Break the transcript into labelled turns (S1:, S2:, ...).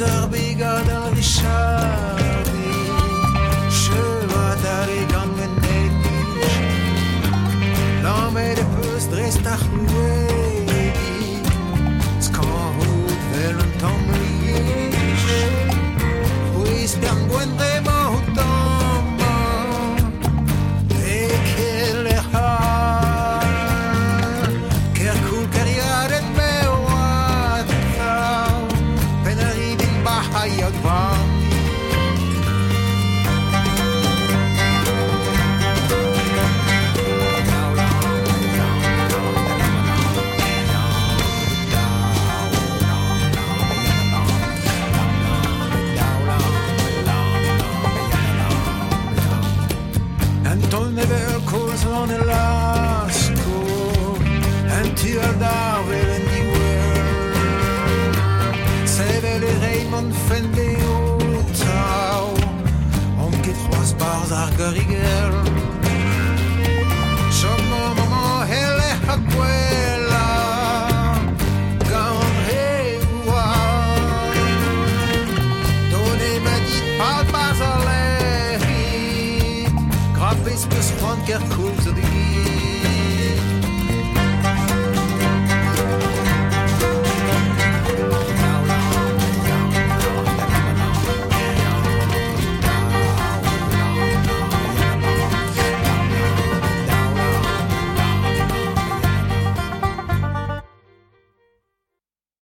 S1: Bigger than the Shardy, Schöner da die gangen Nedisch, Lame de Pöst drehst nach Nuedi, Skahut velen Tomlisch, Huis bian buen remo hutama, Ekele ha, Kerkul kariaret mewata, Penaridin bahayag bang. On Alaska, and to a Darwin in the world. Save le Raymond Fendeo Tau, on get 3 bars à Garriguer. Chaque moment, elle est à Guella, Gandré ou donnez ma dit pas Basaleri, grappez ce que se prend qu'elle coule.